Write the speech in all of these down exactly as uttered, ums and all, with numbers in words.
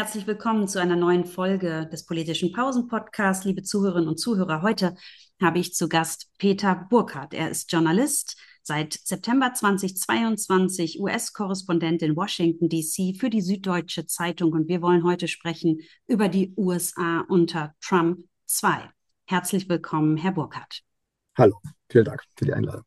Herzlich willkommen zu einer neuen Folge des Politischen Pausen-Podcasts, liebe Zuhörerinnen und Zuhörer. Heute habe ich zu Gast Peter Burkhardt. Er ist Journalist, seit September zweitausendzweiundzwanzig U S-Korrespondent in Washington, D C für die Süddeutsche Zeitung. Und wir wollen heute sprechen über die U S A unter Trump zwei. Herzlich willkommen, Herr Burkhardt. Hallo, vielen Dank für die Einladung.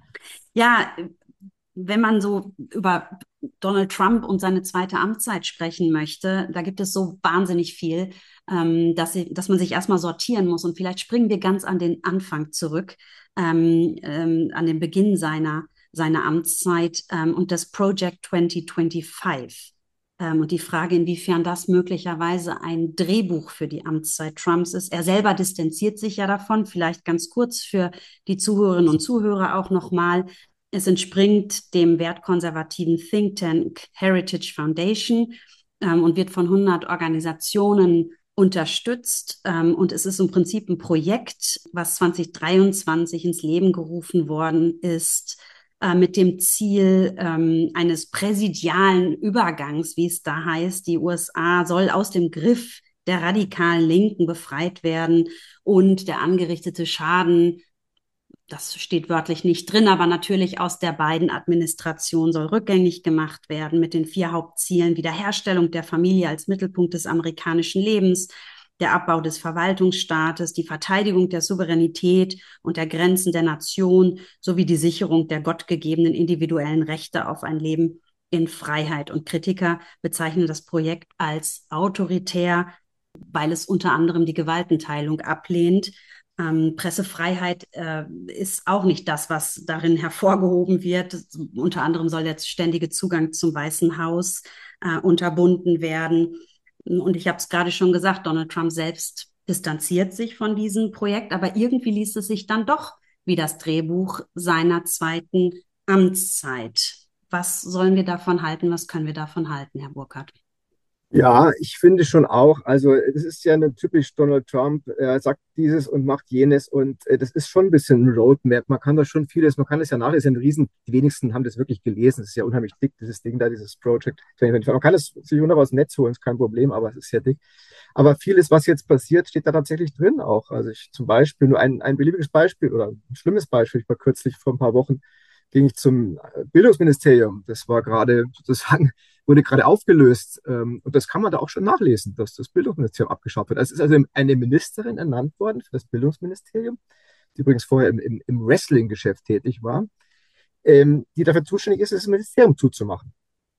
Ja, wenn man so über Donald Trump und seine zweite Amtszeit sprechen möchte, da gibt es so wahnsinnig viel, ähm, dass, sie, dass man sich erstmal sortieren muss. Und vielleicht springen wir ganz an den Anfang zurück, ähm, ähm, an den Beginn seiner, seiner Amtszeit ähm, und das Project zwanzig fünfundzwanzig. Ähm, und die Frage, inwiefern das möglicherweise ein Drehbuch für die Amtszeit Trumps ist. Er selber distanziert sich ja davon, vielleicht ganz kurz für die Zuhörerinnen und Zuhörer auch nochmal. Es entspringt dem wertkonservativen Think Tank Heritage Foundation ähm, und wird von hundert Organisationen unterstützt. Ähm, und es ist im Prinzip ein Projekt, was zwanzig dreiundzwanzig ins Leben gerufen worden ist, äh, mit dem Ziel ähm, eines präsidialen Übergangs, wie es da heißt. Die U S A soll aus dem Griff der radikalen Linken befreit werden und der angerichtete Schaden, das steht wörtlich nicht drin, aber natürlich aus der Biden-Administration soll rückgängig gemacht werden mit den vier Hauptzielen: Wiederherstellung der Familie als Mittelpunkt des amerikanischen Lebens, der Abbau des Verwaltungsstaates, die Verteidigung der Souveränität und der Grenzen der Nation sowie die Sicherung der gottgegebenen individuellen Rechte auf ein Leben in Freiheit. Und Kritiker bezeichnen das Projekt als autoritär, weil es unter anderem die Gewaltenteilung ablehnt. Ähm, Pressefreiheit äh, ist auch nicht das, was darin hervorgehoben wird. Unter anderem soll der ständige Zugang zum Weißen Haus äh, unterbunden werden. Und ich habe es gerade schon gesagt, Donald Trump selbst distanziert sich von diesem Projekt, aber irgendwie liest es sich dann doch wie das Drehbuch seiner zweiten Amtszeit. Was sollen wir davon halten? Was können wir davon halten, Herr Burkhardt? Ja, ich finde schon auch, also das ist ja eine typisch Donald Trump, er sagt dieses und macht jenes und äh, das ist schon ein bisschen ein Roadmap. Man kann da schon vieles, man kann das ja nachlesen, ein Riesen, die wenigsten haben das wirklich gelesen, es ist ja unheimlich dick, dieses Ding da, dieses Project zwanzig fünfundzwanzig. Man kann es sich wunderbar aus dem Netz holen, ist kein Problem, aber es ist sehr dick. Aber vieles, was jetzt passiert, steht da tatsächlich drin auch. Also ich zum Beispiel, nur ein, ein beliebiges Beispiel oder ein schlimmes Beispiel, ich war kürzlich vor ein paar Wochen, ging ich zum Bildungsministerium. Das war gerade sozusagen, wurde gerade aufgelöst. Ähm, und das kann man da auch schon nachlesen, dass das Bildungsministerium abgeschafft wird. Es ist also eine Ministerin ernannt worden für das Bildungsministerium, die übrigens vorher im, im, im Wrestling-Geschäft tätig war, ähm, die dafür zuständig ist, das Ministerium zuzumachen.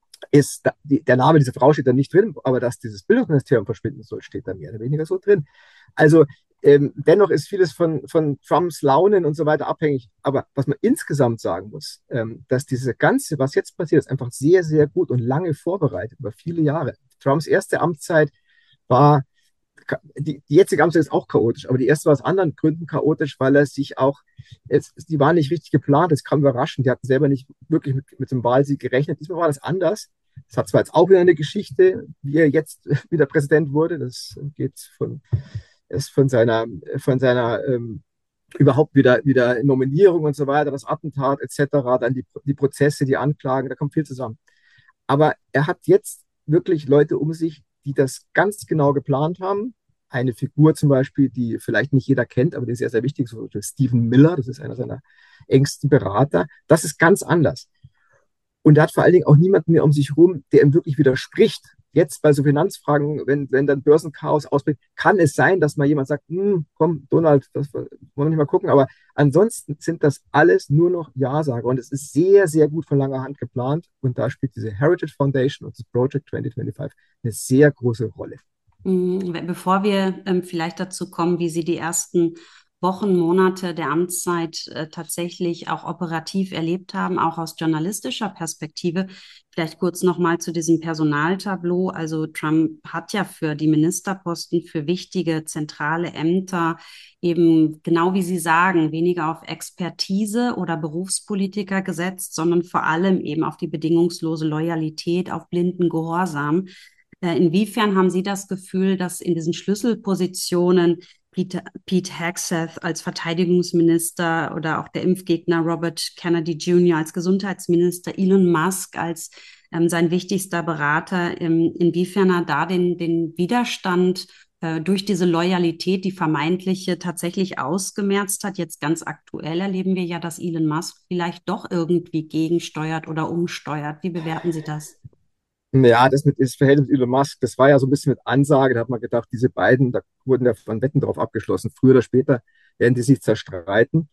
Ist da, die, der Name dieser Frau steht da nicht drin, aber dass dieses Bildungsministerium verschwinden soll, steht da mehr oder weniger so drin. Also ähm, dennoch ist vieles von, von Trumps Launen und so weiter abhängig. Aber was man insgesamt sagen muss, ähm, dass diese ganze, was jetzt passiert, ist einfach sehr, sehr gut und lange vorbereitet, über viele Jahre. Trumps erste Amtszeit war, die, die jetzige Amtszeit ist auch chaotisch, aber die erste war aus anderen Gründen chaotisch, weil er sich auch, es, die war nicht richtig geplant, es kam überraschend, die hatten selber nicht wirklich mit, mit dem Wahlsieg gerechnet. Diesmal war das anders. Das hat zwar jetzt auch wieder eine Geschichte, wie er jetzt wieder Präsident wurde, das geht von, ist von seiner, von seiner ähm, überhaupt wieder, wieder Nominierung und so weiter, das Attentat et cetera, dann die, die Prozesse, die Anklagen, da kommt viel zusammen. Aber er hat jetzt wirklich Leute um sich, die das ganz genau geplant haben. Eine Figur zum Beispiel, die vielleicht nicht jeder kennt, aber die ist sehr, sehr wichtig, so Stephen Miller, das ist einer seiner engsten Berater. Das ist ganz anders. Und er hat vor allen Dingen auch niemanden mehr um sich herum, der ihm wirklich widerspricht. Jetzt bei so Finanzfragen, wenn, wenn dann Börsenchaos ausbricht, kann es sein, dass mal jemand sagt, hm, komm, Donald, das wollen wir nicht mal gucken. Aber ansonsten sind das alles nur noch Ja-Sager. Und es ist sehr, sehr gut von langer Hand geplant. Und da spielt diese Heritage Foundation und das Project zwanzig fünfundzwanzig eine sehr große Rolle. Mhm. Bevor wir ähm, vielleicht dazu kommen, wie Sie die ersten Wochen, Monate der Amtszeit äh, tatsächlich auch operativ erlebt haben, auch aus journalistischer Perspektive, vielleicht kurz nochmal zu diesem Personaltableau. Also Trump hat ja für die Ministerposten, für wichtige zentrale Ämter eben, genau wie Sie sagen, weniger auf Expertise oder Berufspolitiker gesetzt, sondern vor allem eben auf die bedingungslose Loyalität, auf blinden Gehorsam. Äh, Inwiefern haben Sie das Gefühl, dass in diesen Schlüsselpositionen Peter, Pete Hegseth als Verteidigungsminister oder auch der Impfgegner Robert Kennedy Junior als Gesundheitsminister, Elon Musk als ähm, sein wichtigster Berater, ähm, inwiefern er da den, den Widerstand äh, durch diese Loyalität, die vermeintliche, tatsächlich ausgemerzt hat. Jetzt ganz aktuell erleben wir ja, dass Elon Musk vielleicht doch irgendwie gegensteuert oder umsteuert. Wie bewerten Sie das? Ja, das mit das Verhältnis mit Elon Musk, das war ja so ein bisschen mit Ansage. Da hat man gedacht, diese beiden, da wurden ja von Wetten drauf abgeschlossen. Früher oder später werden die sich zerstreiten.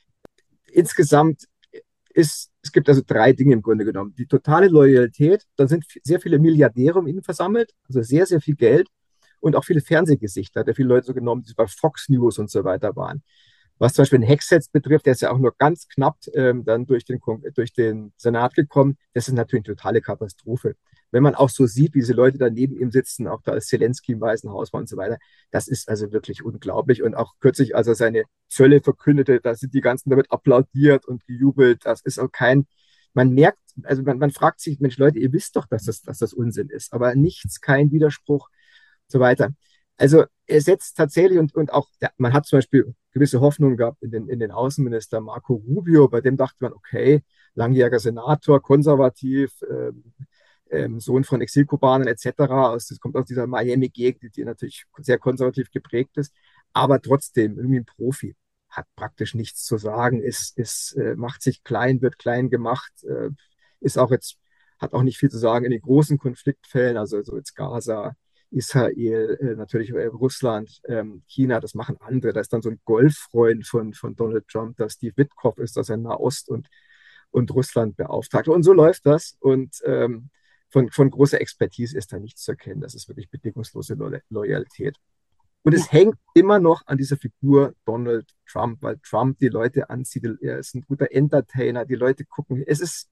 Insgesamt ist, es gibt also drei Dinge im Grunde genommen. Die totale Loyalität, dann sind sehr viele Milliardäre um ihn versammelt, also sehr, sehr viel Geld und auch viele Fernsehgesichter. Hat er viele Leute so genommen, die bei Fox News und so weiter waren. Was zum Beispiel den Hegseth betrifft, der ist ja auch nur ganz knapp ähm, dann durch den, durch den Senat gekommen. Das ist natürlich eine totale Katastrophe. Wenn man auch so sieht, wie diese Leute da neben ihm sitzen, auch da als Zelensky im Weißen Haus war und so weiter, das ist also wirklich unglaublich. Und auch kürzlich, als er seine Zölle verkündete, da sind die ganzen damit applaudiert und gejubelt. Das ist auch kein, man merkt, also man, man fragt sich, Mensch, Leute, ihr wisst doch, dass das, dass das Unsinn ist, aber nichts, kein Widerspruch und so weiter. Also er setzt tatsächlich und, und auch, ja, man hat zum Beispiel gewisse Hoffnungen gehabt in den, in den Außenminister Marco Rubio, bei dem dachte man, okay, langjähriger Senator, konservativ, ähm, ähm, Sohn von Exilkubanern et cetera. Aus, das kommt aus dieser Miami-Gegend, die natürlich sehr konservativ geprägt ist, aber trotzdem irgendwie ein Profi. Hat praktisch nichts zu sagen, ist, ist, äh, macht sich klein, wird klein gemacht, äh, ist auch jetzt, hat auch nicht viel zu sagen in den großen Konfliktfällen, also so jetzt Gaza, Israel, äh, natürlich äh, Russland, ähm, China, das machen andere. Da ist dann so ein Golffreund von, von Donald Trump, der Steve Witkoff ist, dass er Nahost und, und Russland beauftragt. Und so läuft das. Und ähm, von, von großer Expertise ist da nichts zu erkennen. Das ist wirklich bedingungslose Lo Loyalität. Und Ja. es hängt immer noch an dieser Figur Donald Trump, weil Trump die Leute anzieht. Er ist ein guter Entertainer. Die Leute gucken. Es ist,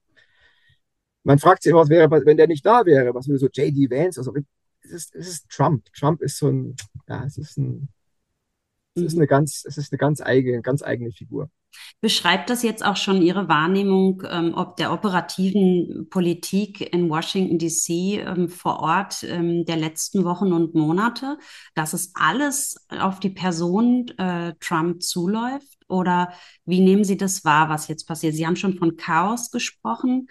man fragt sich immer, was wäre, wenn der nicht da wäre. Was würde so J D. Vance, also es ist, es ist Trump. Trump ist so ein, ja, es ist ein, es ist Mhm. eine ganz, es ist eine ganz eigene, ganz eigene Figur. Beschreibt das jetzt auch schon Ihre Wahrnehmung, ähm, ob der operativen Politik in Washington, D C, ähm, vor Ort, ähm, der letzten Wochen und Monate, dass es alles auf die Person äh, Trump zuläuft? Oder wie nehmen Sie das wahr, was jetzt passiert? Sie haben schon von Chaos gesprochen.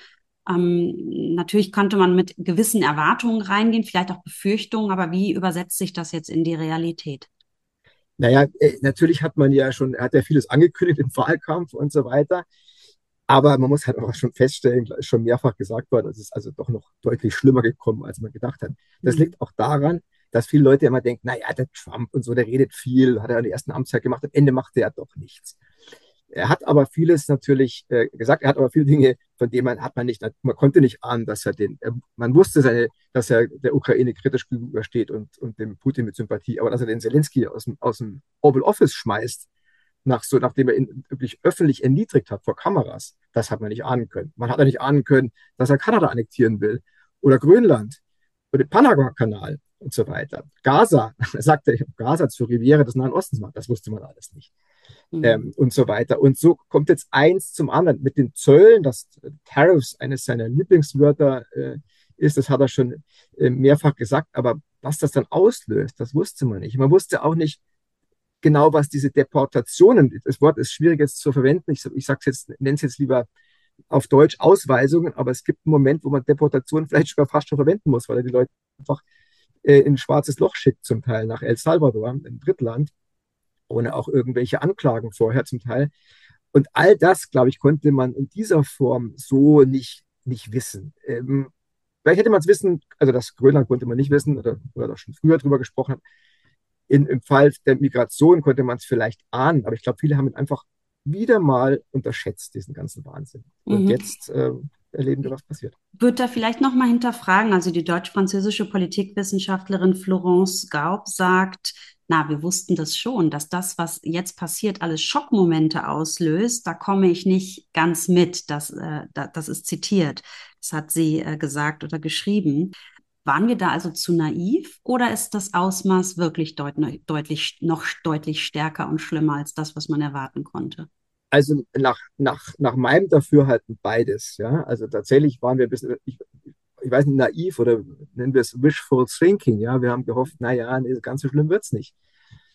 Ähm, natürlich könnte man mit gewissen Erwartungen reingehen, vielleicht auch Befürchtungen, aber wie übersetzt sich das jetzt in die Realität? Naja, äh, natürlich hat man ja schon, er hat ja vieles angekündigt im Wahlkampf und so weiter. Aber man muss halt auch schon feststellen, ist schon mehrfach gesagt worden, es ist also doch noch deutlich schlimmer gekommen, als man gedacht hat. Das Mhm. liegt auch daran, dass viele Leute immer denken, naja, der Trump und so, der redet viel, hat er in der ersten Amtszeit gemacht, am Ende macht er doch nichts. Er hat aber vieles natürlich äh, gesagt, er hat aber viele Dinge, von denen man hat man nicht, man konnte nicht ahnen, dass er den, er, man wusste, seine, dass er der Ukraine kritisch gegenübersteht und, und dem Putin mit Sympathie, aber dass er den Zelensky aus dem, aus dem Oval Office schmeißt, nach so, nachdem er ihn wirklich öffentlich erniedrigt hat vor Kameras, das hat man nicht ahnen können. Man hat ja nicht ahnen können, dass er Kanada annektieren will oder Grönland oder den Panama-Kanal und so weiter. Gaza, er sagte, Gaza zur Riviera des Nahen Ostens macht, das wusste man alles nicht Mhm. ähm, und so weiter. Und so kommt jetzt eins zum anderen mit den Zöllen, dass Tariffs eines seiner Lieblingswörter äh, ist, das hat er schon äh, mehrfach gesagt, aber was das dann auslöst, das wusste man nicht. Man wusste auch nicht genau, was diese Deportationen, das Wort ist schwierig jetzt zu verwenden, ich, ich sag's jetzt, nenne es jetzt lieber auf Deutsch Ausweisungen, aber es gibt einen Moment, wo man Deportationen vielleicht sogar fast schon verwenden muss, weil er die Leute einfach äh, in ein schwarzes Loch schickt, zum Teil nach El Salvador, im Drittland, ohne auch irgendwelche Anklagen vorher zum Teil. Und all das, glaube ich, konnte man in dieser Form so nicht, nicht wissen. Ähm, vielleicht hätte man es wissen, also das Grönland konnte man nicht wissen oder, oder doch schon früher drüber gesprochen hat. In, Im Fall der Migration konnte man es vielleicht ahnen, aber ich glaube, viele haben ihn einfach wieder mal unterschätzt, diesen ganzen Wahnsinn. Und Mhm. jetzt äh, erleben wir, was passiert. Würde da vielleicht noch mal hinterfragen, also die deutsch-französische Politikwissenschaftlerin Florence Gaub sagt, na, wir wussten das schon, dass das, was jetzt passiert, alles Schockmomente auslöst. Da komme ich nicht ganz mit. Das, äh, da, das ist zitiert. Das hat sie äh, gesagt oder geschrieben. Waren wir da also zu naiv oder ist das Ausmaß wirklich deut deutlich, noch deutlich stärker und schlimmer als das, was man erwarten konnte? Also nach, nach, nach meinem Dafürhalten beides. Ja? Also tatsächlich waren wir ein bisschen, ich, ich weiß nicht, naiv oder nennen wir es wishful thinking. Ja? Wir haben gehofft, naja, nee, ganz so schlimm wird es nicht.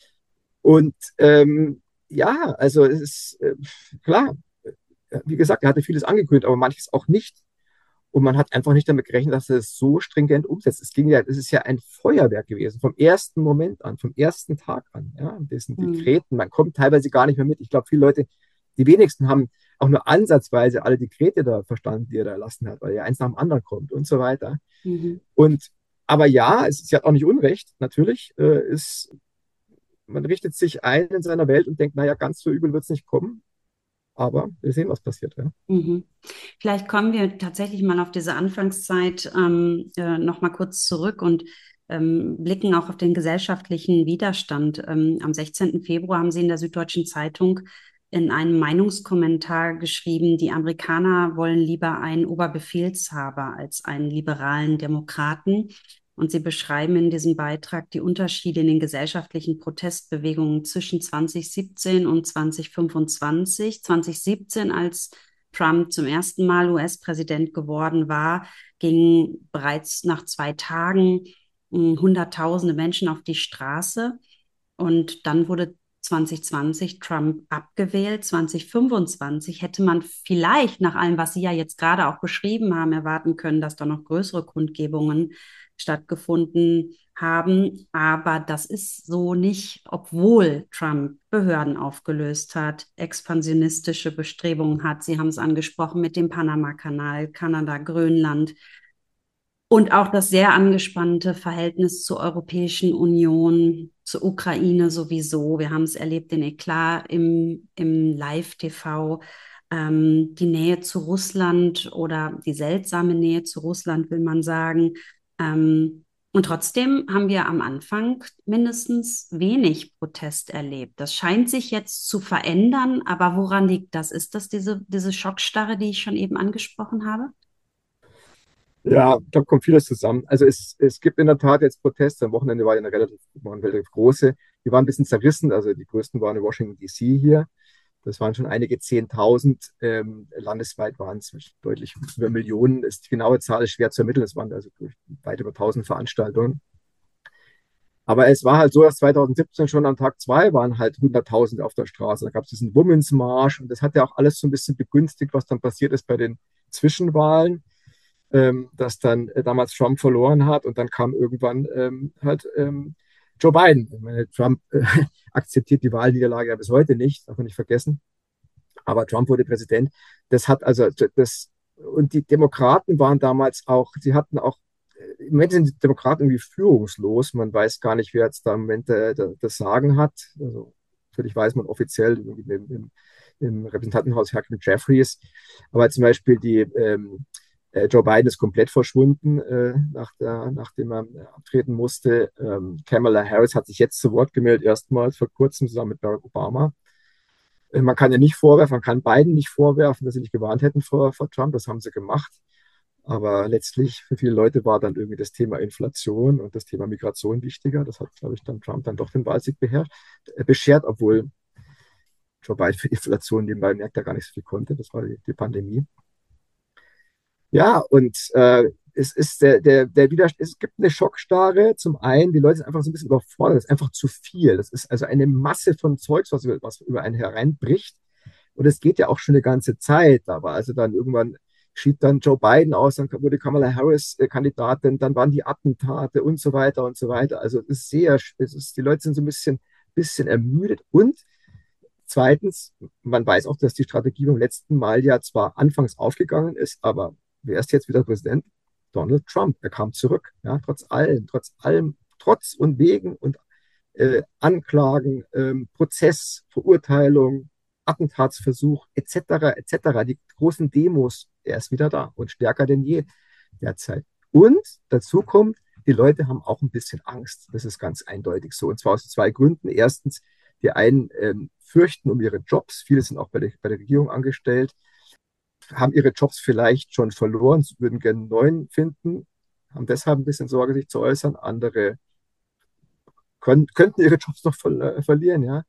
Und ähm, ja, also es ist äh, klar, wie gesagt, er hatte vieles angekündigt, aber manches auch nicht. Und man hat einfach nicht damit gerechnet, dass er es so stringent umsetzt. Es ging ja, es ist ja ein Feuerwerk gewesen, vom ersten Moment an, vom ersten Tag an. Ja, das sind Mhm. Dekreten, man kommt teilweise gar nicht mehr mit. Ich glaube, viele Leute, die wenigsten haben auch nur ansatzweise alle Dekrete da verstanden, die er da erlassen hat, weil ja eins nach dem anderen kommt und so weiter. Mhm. Und aber ja, es ist ja auch nicht Unrecht, natürlich. Äh, ist, man richtet sich ein in seiner Welt und denkt, naja, ganz so übel wird es nicht kommen. Aber wir sehen, was passiert. Ja. Mhm. Vielleicht kommen wir tatsächlich mal auf diese Anfangszeit ähm, äh, noch mal kurz zurück und ähm, blicken auch auf den gesellschaftlichen Widerstand. Ähm, am sechzehnten Februar haben Sie in der Süddeutschen Zeitung in einem Meinungskommentar geschrieben, die Amerikaner wollen lieber einen Oberbefehlshaber als einen liberalen Demokraten. Und Sie beschreiben in diesem Beitrag die Unterschiede in den gesellschaftlichen Protestbewegungen zwischen zwanzig siebzehn und zwanzig fünfundzwanzig. zwanzig siebzehn, als Trump zum ersten Mal U S-Präsident geworden war, gingen bereits nach zwei Tagen mh, Hunderttausende Menschen auf die Straße. Und dann wurde zwanzig zwanzig Trump abgewählt. zwanzig fünfundzwanzig hätte man vielleicht nach allem, was Sie ja jetzt gerade auch beschrieben haben, erwarten können, dass da noch größere Kundgebungen stattgefunden haben. Aber das ist so nicht, obwohl Trump Behörden aufgelöst hat, expansionistische Bestrebungen hat. Sie haben es angesprochen mit dem Panama-Kanal, Kanada, Grönland. Und auch das sehr angespannte Verhältnis zur Europäischen Union, zur Ukraine sowieso. Wir haben es erlebt, den Eklat im, im Live-T V, ähm, die Nähe zu Russland oder die seltsame Nähe zu Russland, will man sagen. Ähm, und trotzdem haben wir am Anfang mindestens wenig Protest erlebt. Das scheint sich jetzt zu verändern, aber woran liegt das? Ist das diese, diese Schockstarre, die ich schon eben angesprochen habe? Ja, da kommt vieles zusammen. Also es, es gibt in der Tat jetzt Proteste. Am Wochenende war ja eine relativ, waren relativ große. Die waren ein bisschen zerrissen. Also die größten waren in Washington, D C hier. Das waren schon einige Zehntausend. Ähm, landesweit waren es deutlich über Millionen. Ist, die genaue Zahl ist schwer zu ermitteln. Es waren also weit über tausend Veranstaltungen. Aber es war halt so, dass zwanzig siebzehn schon am Tag zwei waren halt hunderttausend auf der Straße. Da gab es diesen Women's March und das hat ja auch alles so ein bisschen begünstigt, was dann passiert ist bei den Zwischenwahlen, ähm, dass dann äh, damals Trump verloren hat und dann kam irgendwann ähm, halt ähm, Joe Biden. Ich meine, Trump äh, akzeptiert die Wahlniederlage ja bis heute nicht, darf man nicht vergessen. Aber Trump wurde Präsident. Das hat also das und die Demokraten waren damals auch, sie hatten auch im Moment sind die Demokraten irgendwie führungslos. Man weiß gar nicht, wer jetzt da im Moment äh, das Sagen hat. Also, natürlich weiß man offiziell im, im, im Repräsentantenhaus Hakeem Jeffries, aber zum Beispiel die ähm, äh, Joe Biden ist komplett verschwunden, äh, nach der, nachdem er äh, abtreten musste. Ähm, Kamala Harris hat sich jetzt zu Wort gemeldet, erstmals vor kurzem zusammen mit Barack Obama. Äh, man kann ja nicht vorwerfen, man kann Biden nicht vorwerfen, dass sie nicht gewarnt hätten vor, vor Trump. Das haben sie gemacht. Aber letztlich für viele Leute war dann irgendwie das Thema Inflation und das Thema Migration wichtiger. Das hat, glaube ich, dann Trump dann doch den Wahlsieg beherrscht, äh, beschert, obwohl Joe Biden für Inflation nebenbei merkt er gar nicht so viel konnte. Das war die, die Pandemie. Ja, und äh, es ist der, der, der Widerstand, es gibt eine Schockstarre. Zum einen, die Leute sind einfach so ein bisschen überfordert. Das ist einfach zu viel. Das ist also eine Masse von Zeugs, was, was über einen hereinbricht. Und es geht ja auch schon eine ganze Zeit. Da war also dann irgendwann schied dann Joe Biden aus, dann wurde Kamala Harris äh, Kandidatin, dann waren die Attentate und so weiter und so weiter. Also es ist sehr, es ist, die Leute sind so ein bisschen, bisschen ermüdet. Und zweitens, man weiß auch, dass die Strategie beim letzten Mal ja zwar anfangs aufgegangen ist, aber wer ist jetzt wieder Präsident? Donald Trump. Er kam zurück, ja, trotz allem, trotz allem, trotz und wegen und äh, Anklagen, ähm, Prozess, Verurteilung, Attentatsversuch et cetera et cetera. Die großen Demos, er ist wieder da und stärker denn je derzeit. Und dazu kommt, die Leute haben auch ein bisschen Angst. Das ist ganz eindeutig so. Und zwar aus zwei Gründen. Erstens, die einen ähm, fürchten um ihre Jobs. Viele sind auch bei der, bei der Regierung angestellt, haben ihre Jobs vielleicht schon verloren, würden gerne einen neuen finden, haben deshalb ein bisschen Sorge, sich zu äußern. Andere können, könnten ihre Jobs noch ver äh, verlieren, ja.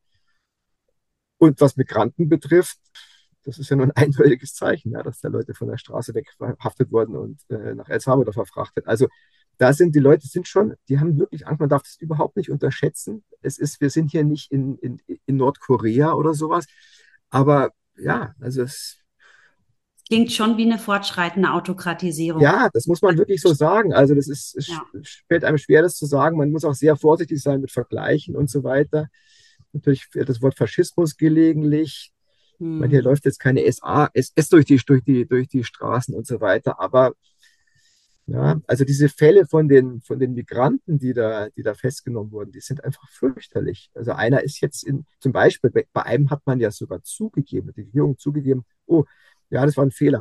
Und was Migranten betrifft, das ist ja nur ein eindeutiges Zeichen, ja, dass da Leute von der Straße weg verhaftet wurden und äh, nach El Salvador verfrachtet. Also da sind die Leute sind schon, die haben wirklich Angst, man darf das überhaupt nicht unterschätzen. Es ist, wir sind hier nicht in, in, in Nordkorea oder sowas, aber ja, also es Klingt schon wie eine fortschreitende Autokratisierung. Ja, das muss man wirklich so sagen. Also das ist, es Ja. fällt einem schwer, das zu sagen. Man muss auch sehr vorsichtig sein mit Vergleichen und so weiter. Natürlich fällt das Wort Faschismus gelegentlich. Ich meine, hier Hm. läuft jetzt keine S A, S S durch die, durch die, durch die Straßen und so weiter. Aber ja, also diese Fälle von den, von den Migranten, die da, die da festgenommen wurden, die sind einfach fürchterlich. Also einer ist jetzt in, zum Beispiel, bei, bei einem hat man ja sogar zugegeben, die Regierung zugegeben, oh, ja, das war ein Fehler.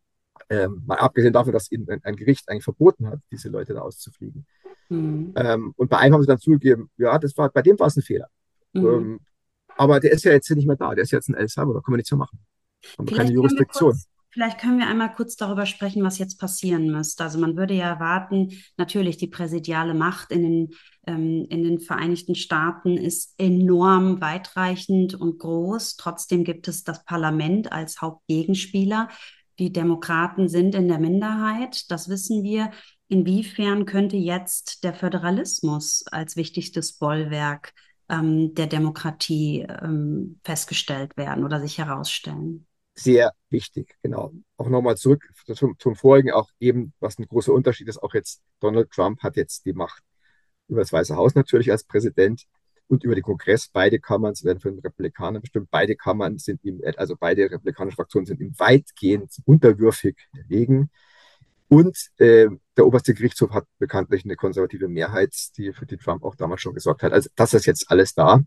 Ähm, mal abgesehen davon, dass ihnen ein, ein Gericht eigentlich verboten hat, diese Leute da auszufliegen. Hm. Ähm, und bei einem haben sie dann zugegeben, ja, das war, bei dem war es ein Fehler. Hm. Ähm, aber der ist ja jetzt nicht mehr da, der ist jetzt in El Salvador, kann man nichts mehr machen. Haben wir keine Vielleicht können wir Jurisdiktion. kurz, vielleicht können wir einmal kurz darüber sprechen, was jetzt passieren müsste. Also man würde ja erwarten, natürlich die präsidiale Macht in den, ähm, in den Vereinigten Staaten ist enorm weitreichend und groß. Trotzdem gibt es das Parlament als Hauptgegenspieler. Die Demokraten sind in der Minderheit, das wissen wir. Inwiefern könnte jetzt der Föderalismus als wichtigstes Bollwerk ähm, der Demokratie ähm, festgestellt werden oder sich herausstellen? Sehr wichtig, genau. Auch nochmal zurück zum, zum vorigen, auch eben, was ein großer Unterschied ist, auch jetzt Donald Trump hat jetzt die Macht über das Weiße Haus natürlich als Präsident und über den Kongress. Beide Kammern werden von den Republikanern bestimmt. Beide Kammern sind ihm, also beide republikanische Fraktionen sind ihm weitgehend unterwürfig erlegen. Und äh, der oberste Gerichtshof hat bekanntlich eine konservative Mehrheit, die für die Trump auch damals schon gesorgt hat. Also das ist jetzt alles da.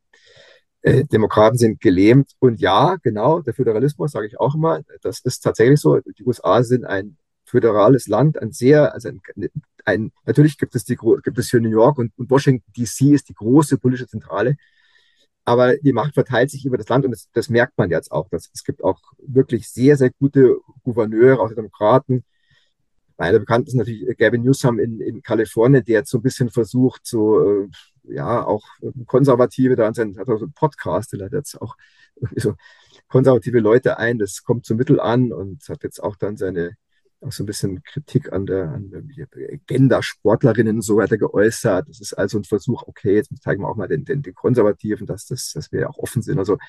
Äh, Demokraten sind gelähmt. Und ja, genau, der Föderalismus, sage ich auch immer, das ist tatsächlich so. Die U S A sind ein föderales Land, ein sehr, also ein, ein natürlich gibt es, die, gibt es hier New York und, und Washington D C ist die große politische Zentrale, aber die Macht verteilt sich über das Land und das, das merkt man jetzt auch. Dass, es gibt auch wirklich sehr, sehr gute Gouverneure, auch die Demokraten. Einer der bekannten ist natürlich Gavin Newsom in, in Kalifornien, der jetzt so ein bisschen versucht, so, äh, ja, auch Konservative da an seinen, hat auch so einen Podcast, der hat jetzt auch so konservative Leute ein, das kommt zum Mittel an und hat jetzt auch dann seine, auch so ein bisschen Kritik an der, an der Agenda-Sportlerinnen und so weiter geäußert. Das ist also ein Versuch, okay, jetzt zeigen wir auch mal den, den, den Konservativen, dass, das, dass wir ja auch offen sind. Also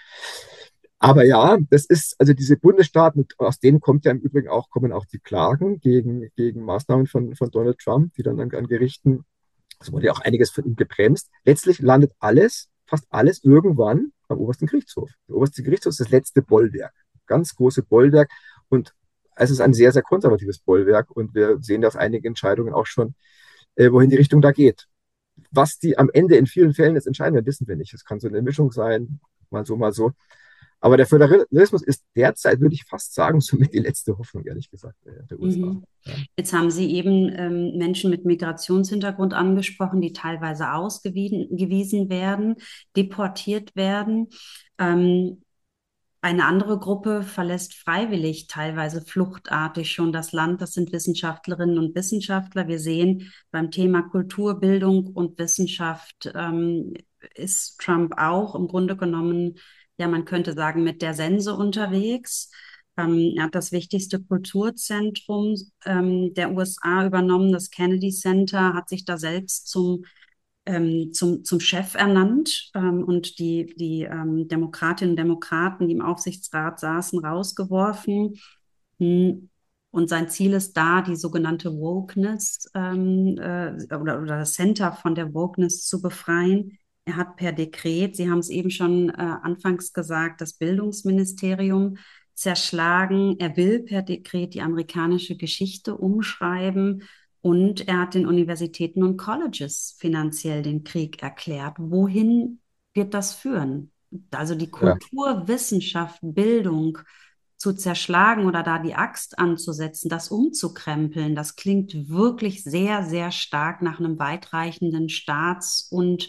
aber ja, das ist, also diese Bundesstaaten, aus denen kommt ja im Übrigen auch, kommen auch die Klagen gegen, gegen Maßnahmen von, von Donald Trump, die dann an, an Gerichten, es wurde ja auch einiges von ihm gebremst. Letztlich landet alles, fast alles irgendwann am obersten Gerichtshof. Der oberste Gerichtshof ist das letzte Bollwerk, ganz große Bollwerk und es ist ein sehr, sehr konservatives Bollwerk und wir sehen da auf einigen Entscheidungen auch schon, äh, wohin die Richtung da geht. Was die am Ende in vielen Fällen jetzt entscheiden, das wissen wir nicht. Es kann so eine Mischung sein, mal so, mal so. Aber der Föderalismus ist derzeit, würde ich fast sagen, somit die letzte Hoffnung, ehrlich gesagt, der, der U S A. Mhm. Ja. Jetzt haben Sie eben ähm, Menschen mit Migrationshintergrund angesprochen, die teilweise ausgewiesen werden, deportiert werden. Ähm, eine andere Gruppe verlässt freiwillig, teilweise fluchtartig schon das Land. Das sind Wissenschaftlerinnen und Wissenschaftler. Wir sehen beim Thema Kultur, Bildung und Wissenschaft ähm, ist Trump auch im Grunde genommen, ja, man könnte sagen, mit der Sense unterwegs. Ähm, er hat das wichtigste Kulturzentrum ähm, der U S A übernommen, das Kennedy Center, hat sich da selbst zum ähm, zum, zum Chef ernannt ähm, und die, die ähm, Demokratinnen und Demokraten, die im Aufsichtsrat saßen, rausgeworfen. Hm. Und sein Ziel ist da, die sogenannte Wokeness ähm, äh, oder, oder das Center von der Wokeness zu befreien. Er hat per Dekret, Sie haben es eben schon äh, anfangs gesagt, das Bildungsministerium zerschlagen. Er will per Dekret die amerikanische Geschichte umschreiben und er hat den Universitäten und Colleges finanziell den Krieg erklärt. Wohin wird das führen? Also die Ja. Kultur, Wissenschaft, Bildung zu zerschlagen oder da die Axt anzusetzen, das umzukrempeln, das klingt wirklich sehr, sehr stark nach einem weitreichenden Staats- und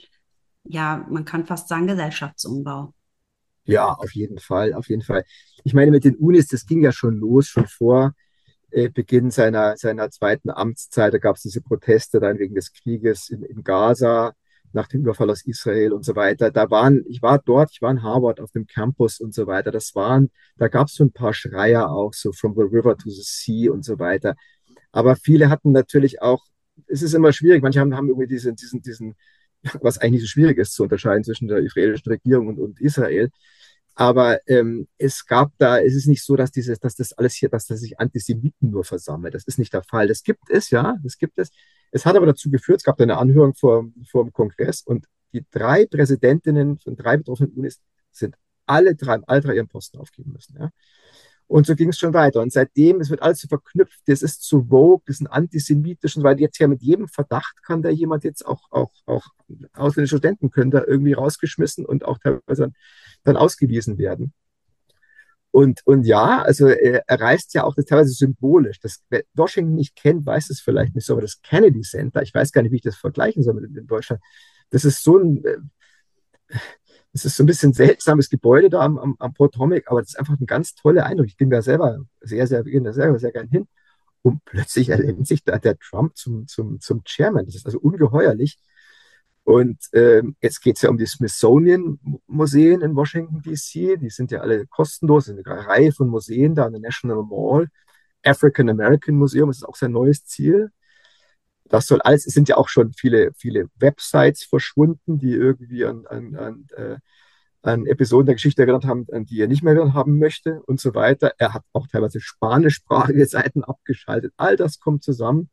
ja, man kann fast sagen Gesellschaftsumbau. Ja, auf jeden Fall, auf jeden Fall. Ich meine, mit den Unis, das ging ja schon los, schon vor äh, Beginn seiner, seiner zweiten Amtszeit. Da gab es diese Proteste dann wegen des Krieges in, in Gaza, nach dem Überfall aus Israel und so weiter. Da waren, ich war dort, ich war in Harvard auf dem Campus und so weiter. Das waren, da gab es so ein paar Schreier auch, so from the river to the sea und so weiter. Aber viele hatten natürlich auch, es ist immer schwierig, manche haben, haben irgendwie diesen, diesen, diesen, was eigentlich nicht so schwierig ist, zu unterscheiden zwischen der israelischen Regierung und, und Israel. Aber ähm, es gab da, es ist nicht so, dass dieses, dass das alles hier, dass das sich Antisemiten nur versammelt. Das ist nicht der Fall. Das gibt es, ja, das gibt es. Es hat aber dazu geführt, es gab da eine Anhörung vor, vor dem Kongress und die drei Präsidentinnen von drei betroffenen Unis sind alle drei, alle drei ihren Posten aufgeben müssen. Ja. Und so ging es schon weiter. Und seitdem, es wird alles so verknüpft, das ist zu Vogue, das ist ein antisemitisch und so weiter. Jetzt ja mit jedem Verdacht kann da jemand jetzt auch, auch, auch ausländische Studenten können da irgendwie rausgeschmissen und auch teilweise dann ausgewiesen werden. Und, und ja, also er, er reißt ja auch das teilweise symbolisch. Das, wer Washington nicht kennt, weiß es vielleicht nicht so, aber das Kennedy Center, ich weiß gar nicht, wie ich das vergleichen soll mit in Deutschland. Das ist so ein, das ist so ein bisschen seltsames Gebäude da am, am, am Potomac, aber das ist einfach ein ganz toller Eindruck. Ich bin da selber sehr, sehr, bin da selber sehr gern hin. Und plötzlich ernennt sich da der Trump zum, zum, zum Chairman. Das ist also ungeheuerlich. Und ähm, jetzt geht es ja um die Smithsonian-Museen in Washington, D C. Die sind ja alle kostenlos. Es ist eine Reihe von Museen da an der National Mall. African American Museum ist auch sein neues Ziel. Das soll alles, es sind ja auch schon viele, viele Websites verschwunden, die irgendwie an, an, an, äh, an Episoden der Geschichte erinnert haben, an die er nicht mehr erinnern haben möchte und so weiter. Er hat auch teilweise spanischsprachige Seiten abgeschaltet. All das kommt zusammen.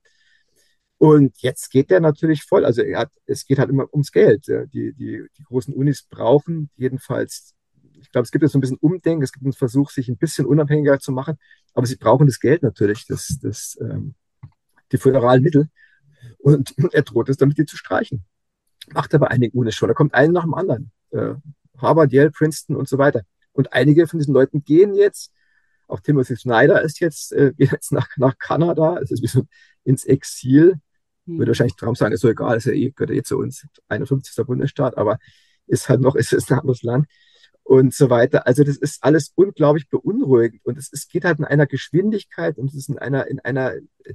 Und jetzt geht der natürlich voll. Also er hat, es geht halt immer ums Geld. Die, die, die großen Unis brauchen jedenfalls, ich glaube, es gibt jetzt so ein bisschen Umdenken, es gibt einen Versuch, sich ein bisschen unabhängiger zu machen, aber sie brauchen das Geld natürlich, das, das, ähm, die föderalen Mittel. Und er droht es damit, die zu streichen. Macht aber einige Unis schon. Da kommt einer nach dem anderen. Äh, Harvard, Yale, Princeton und so weiter. Und einige von diesen Leuten gehen jetzt. Auch Timothy Snyder ist jetzt, äh, geht jetzt nach, nach Kanada. Es ist wie so ins Exil. Würde wahrscheinlich Trump sagen, ist so egal, ist ja eh, gehört ja eh zu uns, einundfünfzigster Bundesstaat, aber ist halt noch, ist es ein anderes Land und so weiter. Also das ist alles unglaublich beunruhigend und es, es geht halt in einer Geschwindigkeit und es ist in einer, in einer,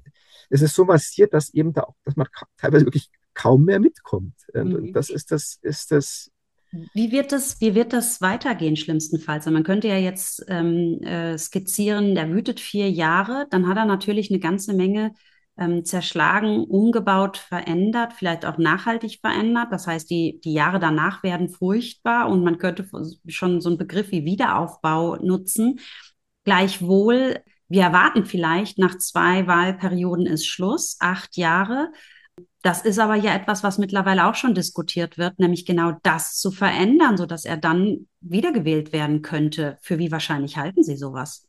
es ist so massiert, dass eben da auch, dass man teilweise wirklich kaum mehr mitkommt. Und, und Mhm. das ist das, ist das. Wie wird das, wie wird das weitergehen, schlimmstenfalls? Man könnte ja jetzt ähm, äh, skizzieren, der wütet vier Jahre, dann hat er natürlich eine ganze Menge ähm, zerschlagen, umgebaut, verändert, vielleicht auch nachhaltig verändert. Das heißt, die, die Jahre danach werden furchtbar und man könnte schon so einen Begriff wie Wiederaufbau nutzen. Gleichwohl, wir erwarten vielleicht, nach zwei Wahlperioden ist Schluss, acht Jahre. Das ist aber ja etwas, was mittlerweile auch schon diskutiert wird, nämlich genau das zu verändern, sodass er dann wiedergewählt werden könnte. Für wie wahrscheinlich halten Sie sowas?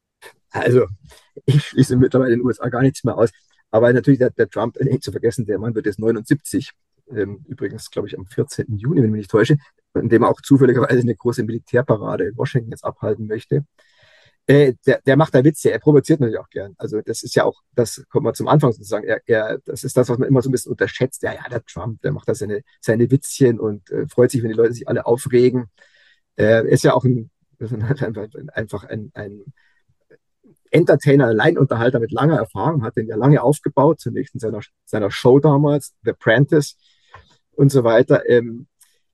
Also, ich schließe mittlerweile in den U S A gar nichts mehr aus. Aber natürlich der, der Trump, nicht zu vergessen, der Mann wird jetzt neunundsiebzig. Ähm, übrigens, glaube ich, am vierzehnten Juni, wenn ich mich nicht täusche, in dem er auch zufälligerweise eine große Militärparade in Washington jetzt abhalten möchte. Äh, der, der macht da Witze, er provoziert natürlich auch gern. Also das ist ja auch, das kommt mal zum Anfang sozusagen, er, er, das ist das, was man immer so ein bisschen unterschätzt. Ja, ja, der Trump, der macht da seine, seine Witzchen und äh, freut sich, wenn die Leute sich alle aufregen. Äh, er ist ja auch ein, einfach ein, ein Entertainer, Alleinunterhalter mit langer Erfahrung, hat den ja lange aufgebaut, zunächst in seiner, seiner Show damals, The Apprentice und so weiter. Ähm,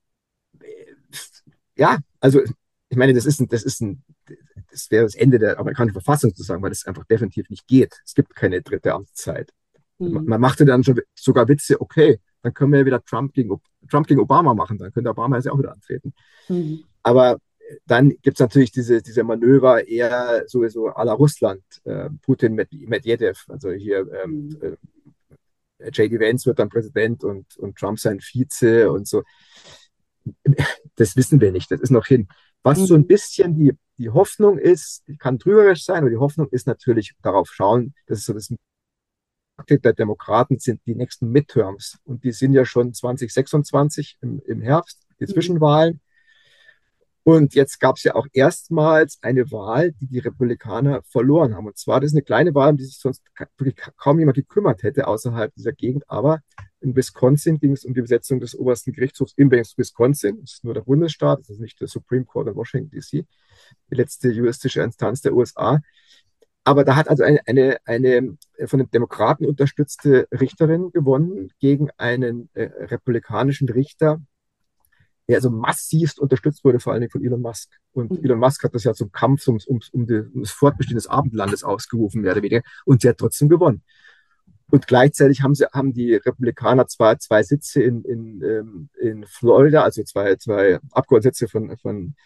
ja, also ich meine, das ist ein, das ist ein, das wäre das Ende der amerikanischen Verfassung zu sagen, weil das einfach definitiv nicht geht. Es gibt keine dritte Amtszeit. Hm. Man machte dann schon sogar Witze, okay, dann können wir ja wieder Trump gegen, Trump gegen Obama machen, dann könnte Obama ja auch wieder antreten. Hm. Aber dann gibt es natürlich diese, diese Manöver eher sowieso à la Russland, äh, Putin mit Medvedev, also hier ähm, Hm. äh, J D Vance wird dann Präsident und, und Trump sein Vize und so. Das wissen wir nicht, das ist noch hin. Was so ein Hm. bisschen die, die Hoffnung ist, kann trügerisch sein, aber die Hoffnung ist natürlich darauf schauen, das ist so das der Demokraten sind die nächsten Midterms und die sind ja schon zwanzig sechsundzwanzig im, im Herbst, die Hm. Zwischenwahlen. Und jetzt gab es ja auch erstmals eine Wahl, die die Republikaner verloren haben. Und zwar, das ist eine kleine Wahl, um die sich sonst wirklich kaum jemand gekümmert hätte außerhalb dieser Gegend. Aber in Wisconsin ging es um die Besetzung des obersten Gerichtshofs in Wisconsin. Das ist nur der Bundesstaat, das ist nicht der Supreme Court in Washington, D C, die letzte juristische Instanz der U S A. Aber da hat also eine, eine, eine von den Demokraten unterstützte Richterin gewonnen gegen einen äh, republikanischen Richter, der also massivst unterstützt wurde, vor allen Dingen von Elon Musk. Und Hm. Elon Musk hat das ja zum Kampf ums, ums, um, die, um das Fortbestehen des Abendlandes ausgerufen, mehr oder weniger. Und sie hat trotzdem gewonnen. Und gleichzeitig haben, sie, haben die Republikaner zwar zwei Sitze in, in, ähm, in Florida, also zwei, zwei Abgeordnetensitze von, von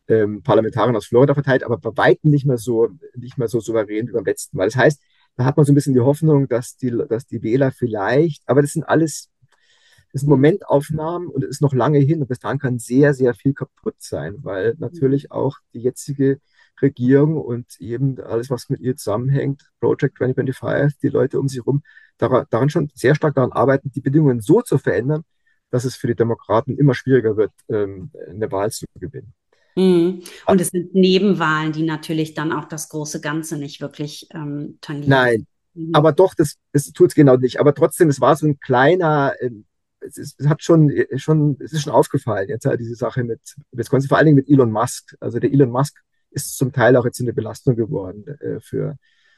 ähm, Parlamentariern aus Florida verteilt, aber bei weitem nicht mehr so, nicht mehr so souverän wie beim letzten Mal. Das heißt, da hat man so ein bisschen die Hoffnung, dass die, dass die Wähler vielleicht, aber das sind alles, das sind Mhm. Momentaufnahmen und es ist noch lange hin und bis dahin kann sehr, sehr viel kaputt sein, weil Mhm. natürlich auch die jetzige Regierung und eben alles, was mit ihr zusammenhängt, Project zwanzig fünfundzwanzig, die Leute um sie herum, daran, daran schon sehr stark daran arbeiten, die Bedingungen so zu verändern, dass es für die Demokraten immer schwieriger wird, ähm, eine Wahl zu gewinnen. Mhm. Und es sind Nebenwahlen, die natürlich dann auch das große Ganze nicht wirklich ähm, tangieren. Nein, Mhm. aber doch, das, das tut es genau nicht. Aber trotzdem, es war so ein kleiner, ähm, es, ist, es hat schon, äh, schon, es ist schon aufgefallen, jetzt halt diese Sache mit Wisconsin, vor allen Dingen mit Elon Musk. Also der Elon Musk ist zum Teil auch jetzt eine Belastung geworden äh, für,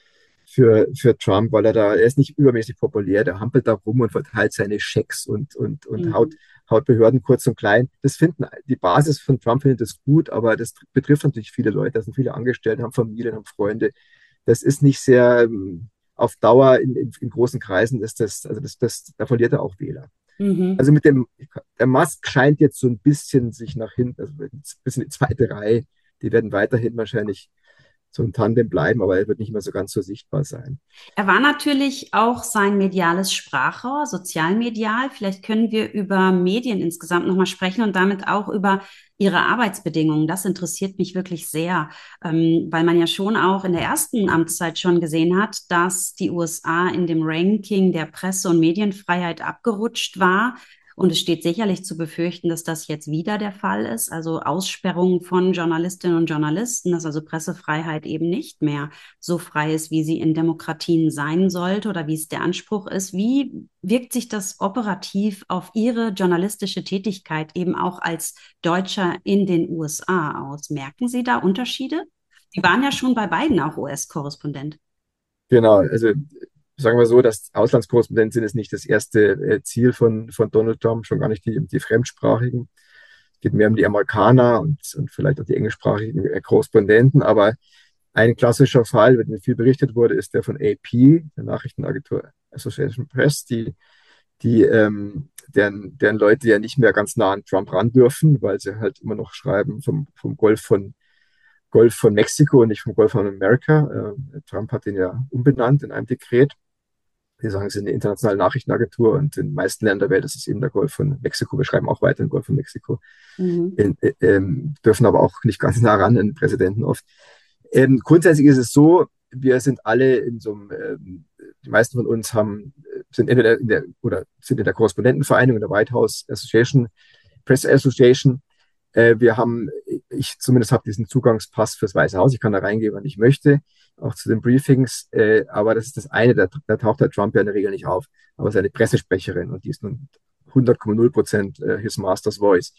für, für Trump, weil er da, er ist nicht übermäßig populär, der hampelt da rum und verteilt seine Schecks und, und, und haut, Mhm. haut Behörden kurz und klein. Das finden, die Basis von Trump findet das gut, aber das betrifft natürlich viele Leute. Da sind viele Angestellte, haben Familien, haben Freunde. Das ist nicht sehr, ähm, auf Dauer in, in, in großen Kreisen ist das, also das, das, da verliert er auch Wähler. Mhm. Also mit dem, der Musk scheint jetzt so ein bisschen sich nach hinten, also ein bisschen die zweite Reihe, die werden weiterhin wahrscheinlich so ein Tandem bleiben, aber er wird nicht mehr so ganz so sichtbar sein. Er war natürlich auch sein mediales Sprachrohr, sozialmedial. Vielleicht können wir über Medien insgesamt nochmal sprechen und damit auch über Ihre Arbeitsbedingungen. Das interessiert mich wirklich sehr, ähm, weil man ja schon auch in der ersten Amtszeit schon gesehen hat, dass die U S A in dem Ranking der Presse- und Medienfreiheit abgerutscht war. Und es steht sicherlich zu befürchten, dass das jetzt wieder der Fall ist. Also Aussperrungen von Journalistinnen und Journalisten, dass also Pressefreiheit eben nicht mehr so frei ist, wie sie in Demokratien sein sollte oder wie es der Anspruch ist. Wie wirkt sich das operativ auf Ihre journalistische Tätigkeit eben auch als Deutscher in den U S A aus? Merken Sie da Unterschiede? Sie waren ja schon bei beiden auch U S-Korrespondent. Genau, also sagen wir so, dass Auslandskorrespondenten sind ist nicht das erste äh, Ziel von, von Donald Trump, schon gar nicht die, die Fremdsprachigen. Es geht mehr um die Amerikaner und, und vielleicht auch die englischsprachigen äh, Korrespondenten, aber ein klassischer Fall, über den viel berichtet wurde, ist der von A P, der Nachrichtenagentur Association Press, die, die ähm, deren, deren Leute ja nicht mehr ganz nah an Trump ran dürfen, weil sie halt immer noch schreiben vom, vom Golf von Golf von Mexiko und nicht vom Golf von Amerika. Äh, Trump hat den ja umbenannt in einem Dekret. Wir sagen, es ist eine internationale Nachrichtenagentur und in den meisten Ländern der Welt ist es eben der Golf von Mexiko. Wir schreiben auch weiter den Golf von Mexiko, Mhm. in, äh, ähm, dürfen aber auch nicht ganz nah ran an den Präsidenten oft. Ähm, grundsätzlich ist es so, wir sind alle in so einem, ähm, die meisten von uns haben, sind entweder in der, oder sind in der Korrespondentenvereinigung, in der White House Association, Press Association. Äh, wir haben, ich zumindest habe diesen Zugangspass fürs Weiße Haus. Ich kann da reingehen, wann ich möchte, auch zu den Briefings. Äh, aber das ist das eine, da, da taucht der Trump ja in der Regel nicht auf. Aber seine Pressesprecherin und die ist nun hundert Komma null Prozent äh, his master's voice.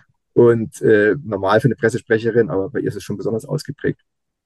Und äh, normal für eine Pressesprecherin, aber bei ihr ist es schon besonders ausgeprägt.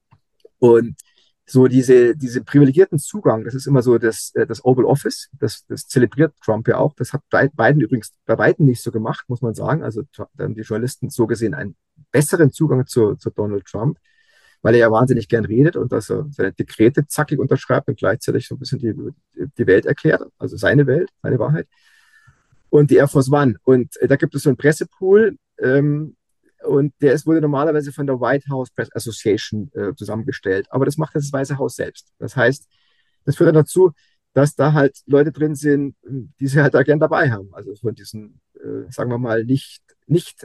Und so diese, diese privilegierten Zugang, das ist immer so das, äh, das Oval Office, das, das zelebriert Trump ja auch. Das hat Biden übrigens bei Biden nicht so gemacht, muss man sagen. Also dann die Journalisten so gesehen einen besseren Zugang zu, zu Donald Trump, weil er ja wahnsinnig gern redet und dass er seine Dekrete zackig unterschreibt und gleichzeitig so ein bisschen die, die Welt erklärt, also seine Welt, seine Wahrheit. Und die Air Force One. Und äh, da gibt es so einen Pressepool, ähm, und der ist, wurde normalerweise von der White House Press Association äh, zusammengestellt. Aber das macht das Weiße Haus selbst. Das heißt, das führt dann dazu, dass da halt Leute drin sind, die sie halt da gern dabei haben. Also von diesen, äh, sagen wir mal, nicht, nicht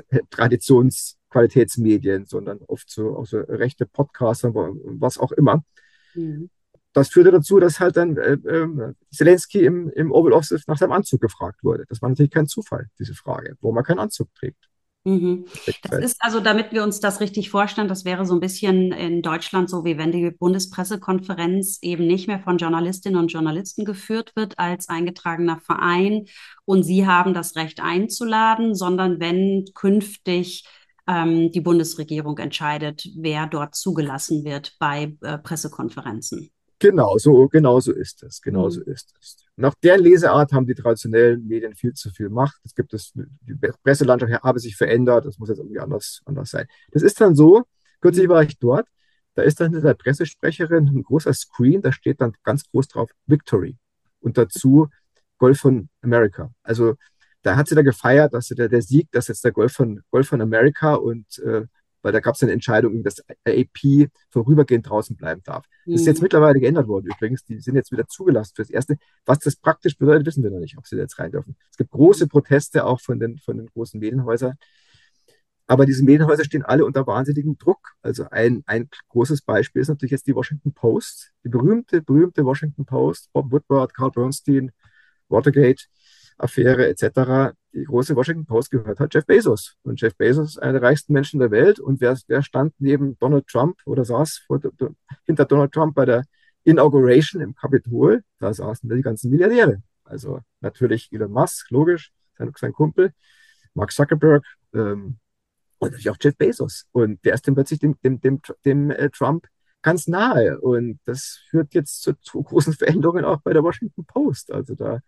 Traditionsqualitätsmedien, sondern oft so, auch so rechte Podcaster, was auch immer. Mhm. Das führte dazu, dass halt dann äh, äh, Zelensky im, im Oval Office nach seinem Anzug gefragt wurde. Das war natürlich kein Zufall, diese Frage, warum er keinen Anzug trägt. Mhm. Das ist also, damit wir uns das richtig vorstellen, das wäre so ein bisschen in Deutschland so, wie wenn die Bundespressekonferenz eben nicht mehr von Journalistinnen und Journalisten geführt wird als eingetragener Verein und sie haben das Recht einzuladen, sondern wenn künftig ähm, die Bundesregierung entscheidet, wer dort zugelassen wird bei äh, Pressekonferenzen. Genau so, genau so ist es. Genau so Mhm. ist es. Nach der Leseart haben die traditionellen Medien viel zu viel Macht. Es gibt es, die Presselandschaft habe sich verändert. Das muss jetzt irgendwie anders, anders sein. Das ist dann so, kürzlich war ich dort, da ist dann hinter der Pressesprecherin ein großer Screen, da steht dann ganz groß drauf Victory und dazu Golf von America. Also da hat sie da gefeiert, dass der, der Sieg, dass jetzt der Golf von, Golf von America und äh, weil da gab es eine Entscheidung, dass A P vorübergehend draußen bleiben darf. Das ist jetzt Mhm. mittlerweile geändert worden übrigens. Die sind jetzt wieder zugelassen fürs Erste. Was das praktisch bedeutet, wissen wir noch nicht, ob sie da jetzt rein dürfen. Es gibt große Proteste auch von den, von den großen Medienhäusern. Aber diese Medienhäuser stehen alle unter wahnsinnigem Druck. Also ein, ein großes Beispiel ist natürlich jetzt die Washington Post, die berühmte, berühmte Washington Post, Bob Woodward, Carl Bernstein, Watergate-Affäre et cetera. Die große Washington Post gehört hat Jeff Bezos. Und Jeff Bezos ist einer der reichsten Menschen der Welt. Und wer, wer stand neben Donald Trump oder saß vor, hinter Donald Trump bei der Inauguration im Kapitol? Da saßen die ganzen Milliardäre. Also natürlich Elon Musk, logisch, sein, sein Kumpel, Mark Zuckerberg, ähm, und natürlich auch Jeff Bezos. Und der ist dann plötzlich dem, dem, dem, dem äh, Trump ganz nahe. Und das führt jetzt zu, zu großen Veränderungen auch bei der Washington Post. Also da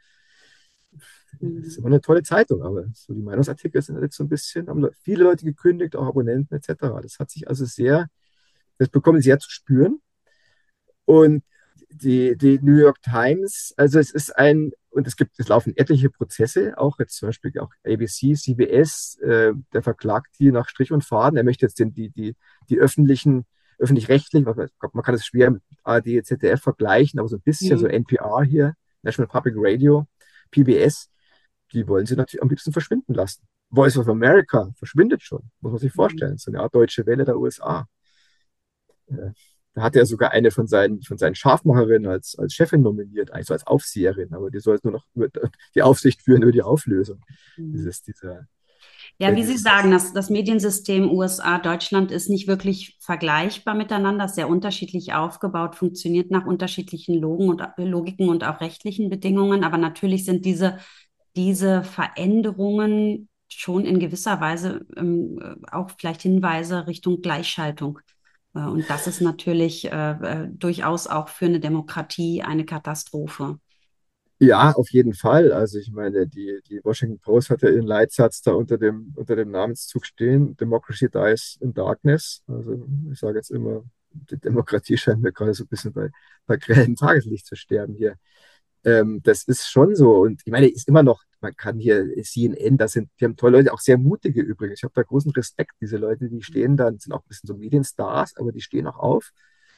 ist Mhm. immer eine tolle Zeitung, aber so die Meinungsartikel sind jetzt so ein bisschen, haben viele Leute gekündigt, auch Abonnenten et cetera. Das hat sich also sehr, das bekommen sie sehr zu spüren. Und die, die New York Times, also es ist ein, und es gibt, es laufen etliche Prozesse, auch jetzt zum Beispiel auch A B C, C B S, äh, der verklagt die nach Strich und Faden. Er möchte jetzt den, die, die, die öffentlichen, öffentlich-rechtlichen, man kann es schwer mit A R D, Z D F vergleichen, aber so ein bisschen so Mhm. N P R hier, National Public Radio, P B S, die wollen sie natürlich am liebsten verschwinden lassen. Voice of America verschwindet schon, muss man sich Mhm. vorstellen, so eine Art deutsche Welle der U S A. Äh, Da hat er sogar eine von seinen, von seinen Schafmacherinnen als, als Chefin nominiert, eigentlich so als Aufseherin, aber die soll jetzt nur noch über die Aufsicht führen über die Auflösung. Mhm. Dieses, dieser, Ja, äh, wie Sie dieses, sagen, das, das Mediensystem U S A, Deutschland ist nicht wirklich vergleichbar miteinander, ist sehr unterschiedlich aufgebaut, funktioniert nach unterschiedlichen Logen und, Logiken und auch rechtlichen Bedingungen. Aber natürlich sind diese, diese Veränderungen schon in gewisser Weise ähm, auch vielleicht Hinweise Richtung Gleichschaltung. Äh, und das ist natürlich äh, äh, durchaus auch für eine Demokratie eine Katastrophe. ja, auf jeden Fall. Also ich meine, die, die Washington Post hat ja ihren Leitsatz da unter dem, unter dem Namenszug stehen, Democracy dies in darkness. Also ich sage jetzt immer, die Demokratie scheint mir gerade so ein bisschen bei, bei grellem Tageslicht zu sterben hier. Ähm, das ist schon so. Und ich meine, ist immer noch, man kann hier C N N, das sind, die haben tolle Leute, auch sehr mutige übrigens. Ich habe da großen Respekt. Diese Leute, die stehen da, sind auch ein bisschen so Medienstars, aber die stehen auch auf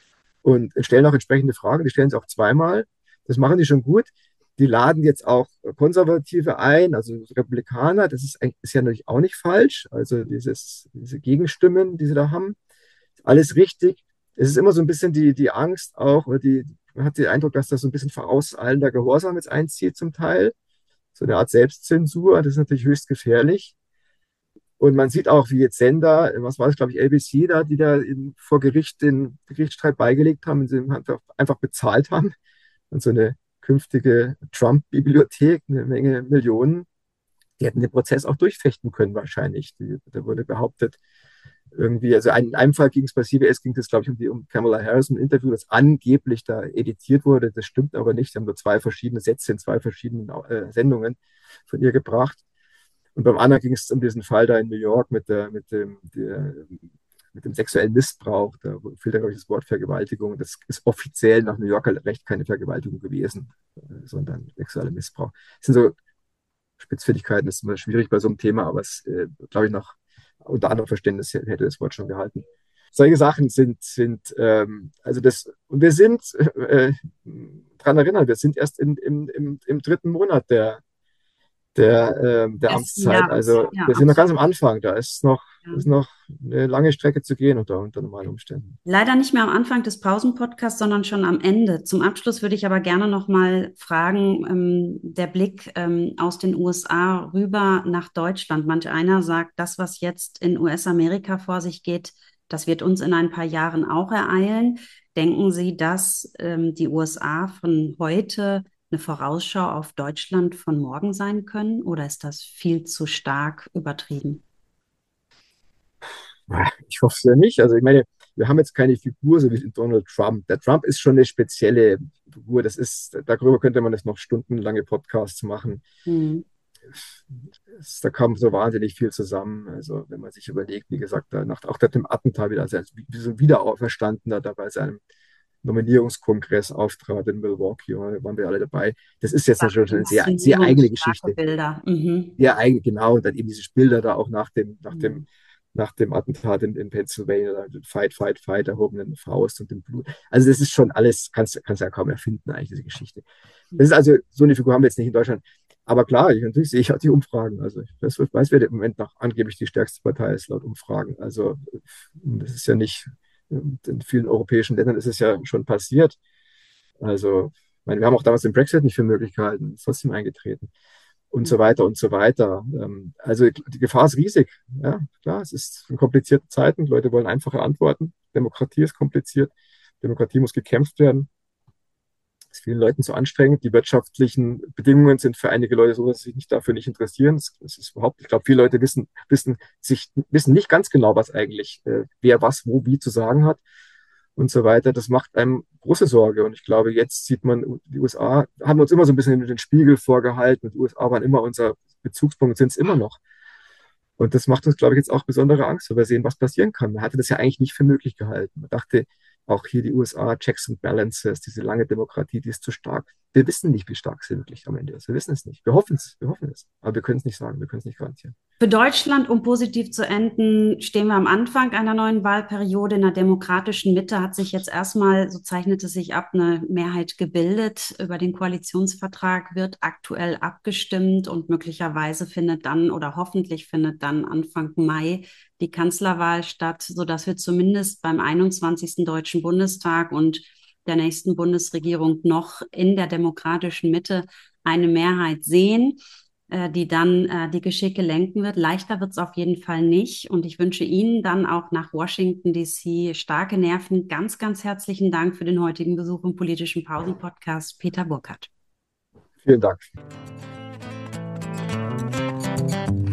und stellen auch entsprechende Fragen. Die stellen sie auch zweimal. Das machen die schon gut. Die laden jetzt auch Konservative ein, also Republikaner. Das ist, ist ja natürlich auch nicht falsch. Also dieses, diese Gegenstimmen, die sie da haben, alles richtig. Es ist immer so ein bisschen die, die Angst auch, oder die, man hat den Eindruck, dass das so ein bisschen vorauseilender Gehorsam jetzt einzieht zum Teil. So eine Art Selbstzensur, das ist natürlich höchst gefährlich. Und man sieht auch, wie jetzt Sender, was war das, glaube ich, L B C da, die da in, vor Gericht den Gerichtsstreit beigelegt haben, sie einfach, einfach bezahlt haben. Und so eine künftige Trump-Bibliothek, eine Menge Millionen, die hätten den Prozess auch durchfechten können wahrscheinlich. Die, da wurde behauptet, irgendwie, also in einem Fall ging es bei C B S, ging es, glaube ich, um, die, um Kamala Harris, ein Interview, das angeblich da editiert wurde. Das stimmt aber nicht. Sie haben nur zwei verschiedene Sätze in zwei verschiedenen äh, Sendungen von ihr gebracht. Und beim anderen ging es um diesen Fall da in New York mit, der, mit, dem, der, mit dem sexuellen Missbrauch. Da fehlt ja, glaube ich, das Wort Vergewaltigung. Das ist offiziell nach New Yorker Recht keine Vergewaltigung gewesen, äh, sondern sexueller Missbrauch. Das sind so Spitzfindigkeiten, das ist immer schwierig bei so einem Thema, aber es, äh, glaube ich, nach unter anderem Verständnis hätte das Wort schon gehalten. Solche Sachen sind, sind ähm, also das, und wir sind äh, daran erinnern, wir sind erst in, im, im, im dritten Monat der, der, ähm, der Ersten Amtszeit. Jahres, Also ja, wir sind noch ganz am absolut. Anfang. Da ist noch, Ja. ist noch eine lange Strecke zu gehen unter, unter normalen Umständen. Leider nicht mehr am Anfang des Pausenpodcasts, sondern schon am Ende. Zum Abschluss würde ich aber gerne noch mal fragen, ähm, der Blick ähm, aus den U S A rüber nach Deutschland. Manch einer sagt, das, was jetzt in U S-Amerika vor sich geht, das wird uns in ein paar Jahren auch ereilen. Denken Sie, dass ähm, die U S A von heute eine Vorausschau auf Deutschland von morgen sein können? Oder ist das viel zu stark übertrieben? Ich hoffe es ja nicht. Also ich meine, wir haben jetzt keine Figur, so wie Donald Trump. Der Trump ist schon eine spezielle Figur. Das ist, darüber könnte man jetzt noch stundenlange Podcasts machen. Hm. Es, da kam so wahnsinnig viel zusammen. Also wenn man sich überlegt, wie gesagt, da nach, auch nach dem Attentat wieder, also wie, wie so ein Wiederauferstandener da bei seinem Nominierungskongress auftrat in Milwaukee, waren wir alle dabei. Das ist jetzt natürlich eine sehr, sehr Inszenierung, eigene starke Geschichte. Bilder. Mhm. Sehr eigen, genau. Und dann eben diese Bilder da auch nach dem, nach dem Mhm. nach dem Attentat in, in Pennsylvania, Fight, Fight, Fight, erhobenen Faust und dem Blut. Also das ist schon alles, kannst, kannst ja kaum erfinden, eigentlich, diese Geschichte. Das ist also, so eine Figur haben wir jetzt nicht in Deutschland. Aber klar, ich, natürlich sehe ich auch die Umfragen. Also ich weiß, weiß, wer im Moment noch angeblich die stärkste Partei ist, laut Umfragen. Also das ist ja nicht, in vielen europäischen Ländern ist es ja schon passiert. Also, ich meine, wir haben auch damals den Brexit nicht für möglich gehalten, ist trotzdem eingetreten und so weiter und so weiter. Ähm, Also die Gefahr ist riesig. Ja, klar, es ist in komplizierten Zeiten. Leute wollen einfache Antworten. Demokratie ist kompliziert. Demokratie muss gekämpft werden. Das ist vielen Leuten zu anstrengend. Die wirtschaftlichen Bedingungen sind für einige Leute so, dass sie sich nicht dafür nicht interessieren. Das, das ist überhaupt, ich glaube, viele Leute wissen, wissen, sich, wissen nicht ganz genau, was eigentlich, äh, wer was, wo, wie zu sagen hat und so weiter. Das macht einem große Sorge. Und ich glaube, jetzt sieht man, die U S A haben uns immer so ein bisschen den Spiegel vorgehalten. Die U S A waren immer unser Bezugspunkt, sind es immer noch. Und das macht uns, glaube ich, jetzt auch besondere Angst, weil wir sehen, was passieren kann. Man hatte das ja eigentlich nicht für möglich gehalten. Man dachte, auch hier die U S A, Checks and Balances, diese lange Demokratie, die ist zu stark. Wir wissen nicht, wie stark sie wirklich am Ende ist. Wir wissen es nicht. Wir hoffen es, wir hoffen es. Aber wir können es nicht sagen, wir können es nicht garantieren. Für Deutschland, um positiv zu enden, stehen wir am Anfang einer neuen Wahlperiode. In der demokratischen Mitte hat sich jetzt erstmal, so zeichnet es sich ab, eine Mehrheit gebildet. Über den Koalitionsvertrag wird aktuell abgestimmt und möglicherweise findet dann oder hoffentlich findet dann Anfang Mai die Kanzlerwahl statt, sodass wir zumindest beim einundzwanzigsten Deutschen Bundestag und der nächsten Bundesregierung noch in der demokratischen Mitte eine Mehrheit sehen, die dann äh, die Geschicke lenken wird. Leichter wird es auf jeden Fall nicht. Und ich wünsche Ihnen dann auch nach Washington D C starke Nerven. Ganz, ganz herzlichen Dank für den heutigen Besuch im politischen Pausen-Podcast, Peter Burkhardt. Vielen Dank.